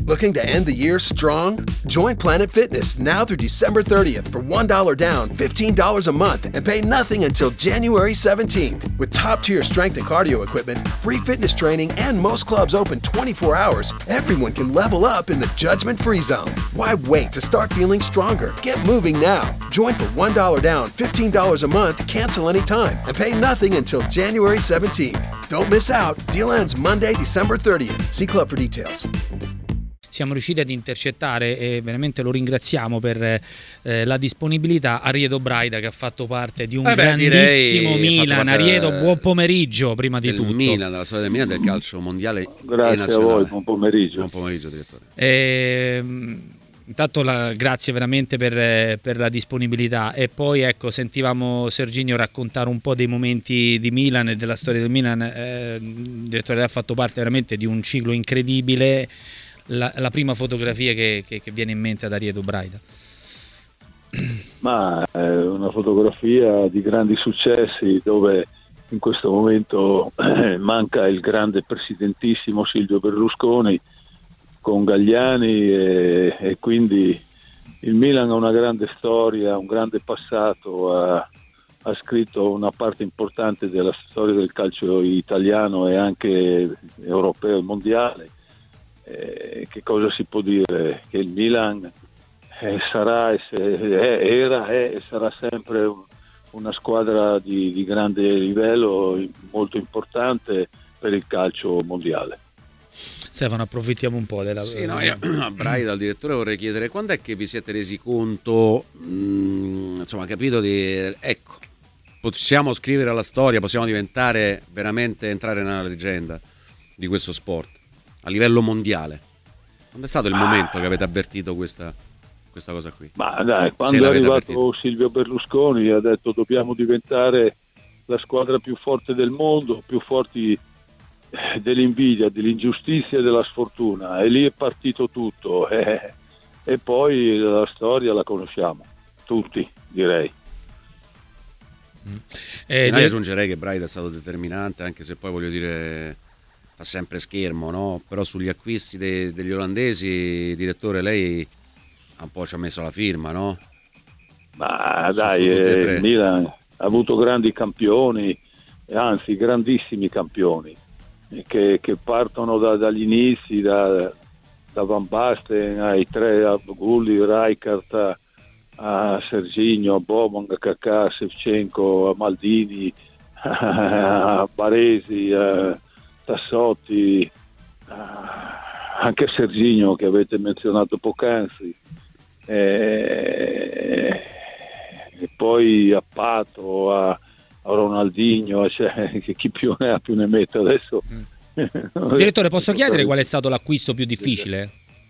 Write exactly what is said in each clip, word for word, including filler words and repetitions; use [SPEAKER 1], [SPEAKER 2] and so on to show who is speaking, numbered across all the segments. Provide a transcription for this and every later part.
[SPEAKER 1] Looking to end the year strong? Join Planet Fitness now through December thirtieth for one dollar down, fifteen dollars a month, and pay nothing until January seventeenth. With top-tier strength and cardio equipment, free fitness training, and most clubs open twenty-four hours, everyone can level up in the judgment-free zone. Why wait to start feeling stronger? Get moving now. Join for one dollar down, fifteen dollars a month, cancel anytime, and pay nothing until January seventeenth. Don't miss out. Deal ends Monday, December thirtieth. See club for details.
[SPEAKER 2] Siamo riusciti ad intercettare e veramente lo ringraziamo per eh, la disponibilità Ariedo Braida, che ha fatto parte di un eh beh, grandissimo Milan. Ariedo, buon pomeriggio prima di tutto.
[SPEAKER 3] Milan, della storia del Milan, del calcio mondiale.
[SPEAKER 4] Grazie a voi, buon pomeriggio.
[SPEAKER 3] Buon pomeriggio, direttore.
[SPEAKER 2] E, intanto la, grazie veramente per, per la disponibilità, e poi ecco, sentivamo Serginio raccontare un po' dei momenti di Milan e della storia del Milan. Eh, il direttore ha fatto parte veramente di un ciclo incredibile. La, la prima fotografia che, che, che viene in mente ad Ariedo Braida?
[SPEAKER 4] Ma è una fotografia di grandi successi, dove in questo momento eh, manca il grande presidentissimo Silvio Berlusconi con Galliani, e, e quindi il Milan ha una grande storia, un grande passato, ha, ha scritto una parte importante della storia del calcio italiano e anche europeo e mondiale. Eh, che cosa si può dire? Che il Milan eh, sarà, e se, eh, era è, e sarà sempre un, una squadra di, di grande livello, molto importante per il calcio mondiale.
[SPEAKER 2] Stefano, approfittiamo un po' della...
[SPEAKER 3] Sì, no, io, a Braida, al direttore, vorrei chiedere quando è che vi siete resi conto, mh, insomma, capito di, ecco, possiamo scrivere la storia, possiamo diventare veramente, entrare nella leggenda di questo sport a livello mondiale. Quando è stato il ah. momento che avete avvertito questa, questa cosa qui?
[SPEAKER 4] Ma dai, quando è arrivato avvertito. Silvio Berlusconi ha detto dobbiamo diventare la squadra più forte del mondo, più forti dell'invidia, dell'ingiustizia e della sfortuna, e lì è partito tutto, eh, e poi la storia la conosciamo tutti, direi.
[SPEAKER 3] Mm. Eh, io aggiungerei che Braida è stato determinante, anche se poi voglio dire fa sempre schermo, no? Però sugli acquisti de- degli olandesi, direttore, lei un po' ci ha messo la firma, no?
[SPEAKER 4] Ma dai, eh, Milan ha avuto grandi campioni, anzi grandissimi campioni, che, che partono da, dagli inizi, da, da Van Basten ai tre, a Gulli, Rijkaard, a, a Serginho, a Boban, a Kaká, a Shevchenko, a Maldini, a Baresi, a Tassotti, anche Serginho che avete menzionato poc'anzi, e, e poi a Pato, a, a Ronaldinho, cioè, chi più ne ha più ne mette adesso.
[SPEAKER 2] Mm. Direttore, posso chiedere qual è stato l'acquisto più difficile?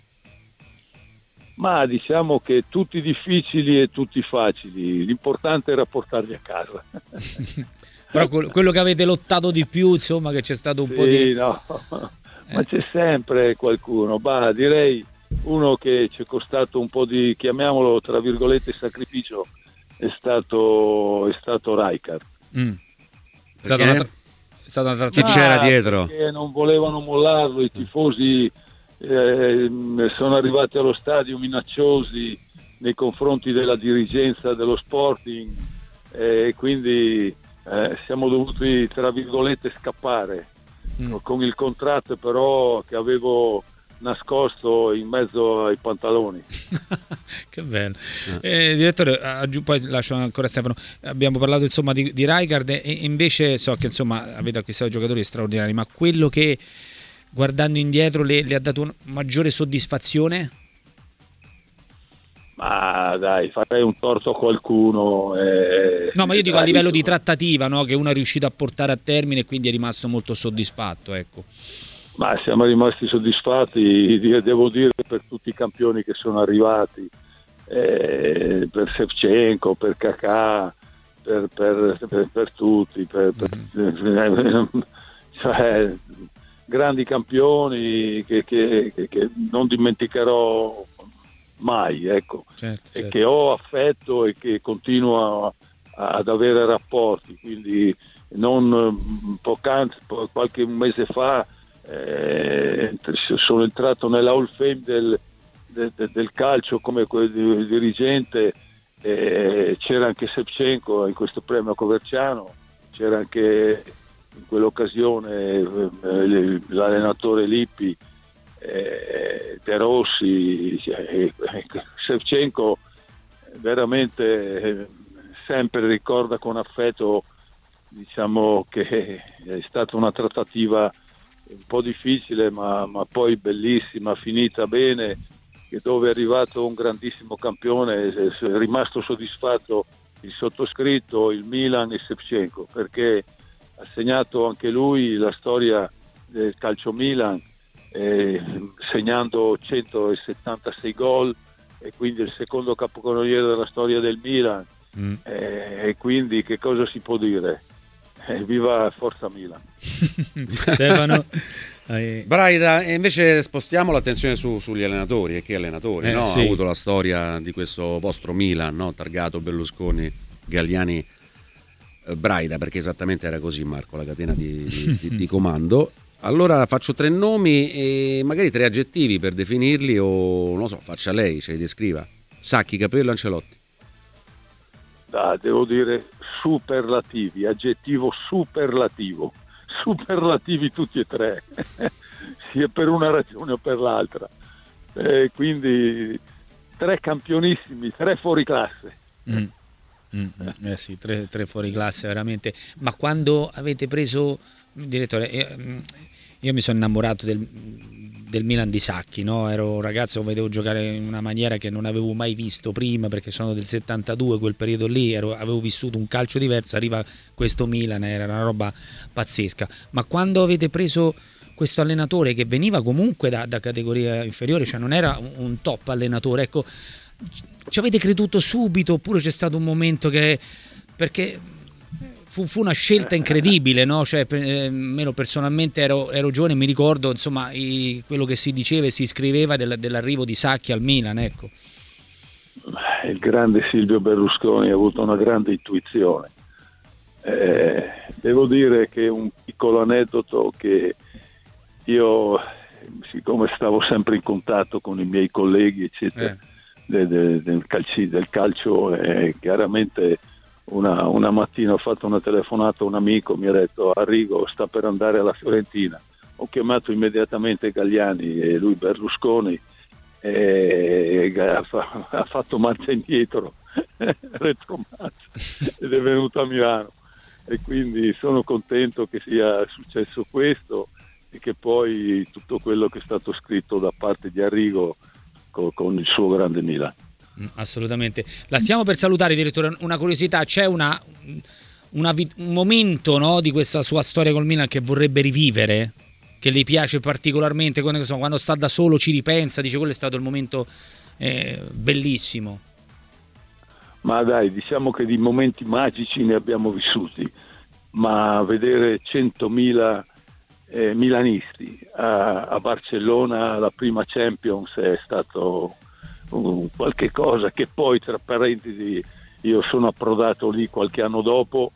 [SPEAKER 4] Ma diciamo che tutti difficili e tutti facili, l'importante era portarli a casa.
[SPEAKER 2] Però quello che avete lottato di più, insomma, che c'è stato un
[SPEAKER 4] sì,
[SPEAKER 2] po' di...
[SPEAKER 4] no, ma c'è sempre qualcuno. Bah, direi uno che ci è costato un po' di, chiamiamolo tra virgolette, sacrificio, è stato, è stato Rijkaard.
[SPEAKER 2] Mm. È stata una tra... è stata una tra...
[SPEAKER 3] Chi c'era dietro?
[SPEAKER 4] Perché non volevano mollarlo, i tifosi eh, sono arrivati allo stadio minacciosi nei confronti della dirigenza dello Sporting, e eh, quindi... Eh, siamo dovuti tra virgolette scappare mm. con il contratto però che avevo nascosto in mezzo ai pantaloni.
[SPEAKER 2] Che bello. eh, direttore, aggiù, poi lascio ancora Stefano, abbiamo parlato insomma di, di Rijkaard, e invece so che insomma avete acquistato giocatori straordinari, ma quello che guardando indietro le, le ha dato una maggiore soddisfazione?
[SPEAKER 4] Ma dai, farei un torto a qualcuno. Eh,
[SPEAKER 2] no, ma io dico a livello di trattativa, no? Che uno è riuscito a portare a termine e quindi è rimasto molto soddisfatto, ecco.
[SPEAKER 4] Ma siamo rimasti soddisfatti, devo dire, per tutti i campioni che sono arrivati, eh, per Shevchenko, per Kaká, per, per, per, per tutti, per, mm-hmm. per, cioè, grandi campioni che, che, che, che non dimenticherò mai, ecco, certo, certo. E che ho affetto e che continuo a, ad avere rapporti, quindi non poc'anzi, qualche mese fa eh, sono entrato nella Hall of Fame del, del, del calcio come dirigente, eh, c'era anche Shevchenko in questo premio a Coverciano, c'era anche in quell'occasione eh, l'allenatore Lippi, eh, De Rossi, eh, Shevchenko veramente eh, sempre ricorda con affetto, diciamo che è stata una trattativa un po' difficile ma, ma poi bellissima, finita bene, che dove è arrivato un grandissimo campione è rimasto soddisfatto il sottoscritto, il Milan e Shevchenko, perché ha segnato anche lui la storia del calcio Milan, eh, segnando centosettantasei gol e quindi il secondo capocannoniere della storia del Milan. Mm. Eh, e quindi che cosa si può dire? Eh, viva Forza Milan.
[SPEAKER 2] Stefano.
[SPEAKER 3] Braida, e invece spostiamo l'attenzione su, sugli allenatori. E che allenatori, eh, no? Sì. Ha avuto la storia di questo vostro Milan, no? Targato, Berlusconi, Galliani, eh, Braida, perché esattamente era così, Marco, la catena di, di, di, di comando. Allora faccio tre nomi e magari tre aggettivi per definirli, o non lo so, faccia lei, ce li descriva. Sacchi, Capello, Ancelotti.
[SPEAKER 4] Ah, devo dire superlativi, aggettivo superlativo, superlativi tutti e tre, sia per una ragione o per l'altra. Eh, quindi tre campionissimi, tre fuori classe.
[SPEAKER 2] Mm. Mm, eh sì, tre, tre fuori classe veramente. Ma quando avete preso, direttore, io, io mi sono innamorato del, del Milan di Sacchi, no? Ero un ragazzo, vedevo giocare in una maniera che non avevo mai visto prima, perché sono del settantadue, quel periodo lì ero, avevo vissuto un calcio diverso, arriva questo Milan, era una roba pazzesca. Ma quando avete preso questo allenatore che veniva comunque da, da categoria inferiore, cioè non era un, un top allenatore, ecco, ci avete creduto subito oppure c'è stato un momento che, perché fu, fu una scelta incredibile, no? Cioè, eh, meno personalmente ero, ero giovane, mi ricordo insomma i, quello che si diceva e si scriveva del, dell'arrivo di Sacchi al Milan, ecco.
[SPEAKER 4] Il grande Silvio Berlusconi ha avuto una grande intuizione. Eh, devo dire che un piccolo aneddoto, che io, siccome stavo sempre in contatto con i miei colleghi eccetera, eh. de, de, del, calci, del calcio, eh, chiaramente una, una mattina ho fatto una telefonata a un amico, mi ha detto Arrigo sta per andare alla Fiorentina, ho chiamato immediatamente Galliani e lui Berlusconi, e ha, ha fatto marcia indietro retromarcia ed è venuto a Milano, e quindi sono contento che sia successo questo e che poi tutto quello che è stato scritto da parte di Arrigo con, con il suo grande Milan.
[SPEAKER 2] Assolutamente. La stiamo per salutare, direttore. Una curiosità, c'è una, una un momento, no, di questa sua storia col Milan che vorrebbe rivivere, che le piace particolarmente, quando, quando sta da solo ci ripensa, dice quello è stato il momento eh, bellissimo?
[SPEAKER 4] Ma dai, diciamo che di momenti magici ne abbiamo vissuti, ma vedere centomila eh, milanisti a, a Barcellona, la prima Champions, è stato uh, qualche cosa che poi, tra parentesi, io sono approdato lì qualche anno dopo,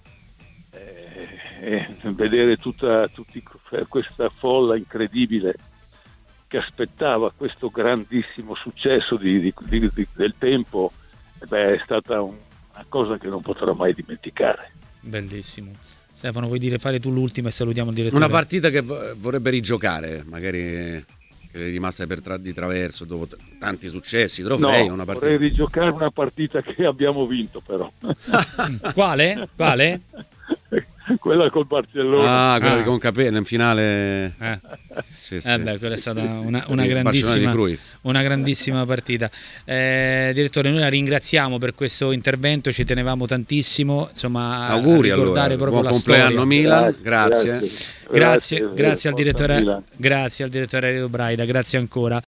[SPEAKER 4] eh, e vedere tutta tutti, questa folla incredibile che aspettava questo grandissimo successo di, di, di, di, del tempo, beh, è stata un, una cosa che non potrò mai dimenticare.
[SPEAKER 2] Bellissimo. Stefano, vuoi dire fare tu l'ultima e salutiamo il direttore?
[SPEAKER 3] Una partita che vorrebbe rigiocare, magari che è rimasta per tra- di traverso dopo t- tanti successi, trofei.
[SPEAKER 4] No,
[SPEAKER 3] una partita...
[SPEAKER 4] vorrei rigiocare una partita che abbiamo vinto però.
[SPEAKER 2] Quale? Quale?
[SPEAKER 4] Quella col Barcellona.
[SPEAKER 3] Ah, quella
[SPEAKER 2] ah.
[SPEAKER 3] di Concapello in finale.
[SPEAKER 2] Eh.
[SPEAKER 3] Sì, sì.
[SPEAKER 2] Eh beh, quella è stata una, una, grandissima, una grandissima partita. Eh, direttore, noi la ringraziamo per questo intervento, ci tenevamo tantissimo, insomma,
[SPEAKER 3] auguri,
[SPEAKER 2] a ricordare
[SPEAKER 3] allora.
[SPEAKER 2] proprio
[SPEAKER 3] Buon
[SPEAKER 2] la
[SPEAKER 3] compleanno
[SPEAKER 2] storia.
[SPEAKER 3] Milan, grazie.
[SPEAKER 4] Grazie,
[SPEAKER 2] grazie, grazie, grazie al
[SPEAKER 4] Milan.
[SPEAKER 2] direttore, grazie al direttore Braida, grazie ancora.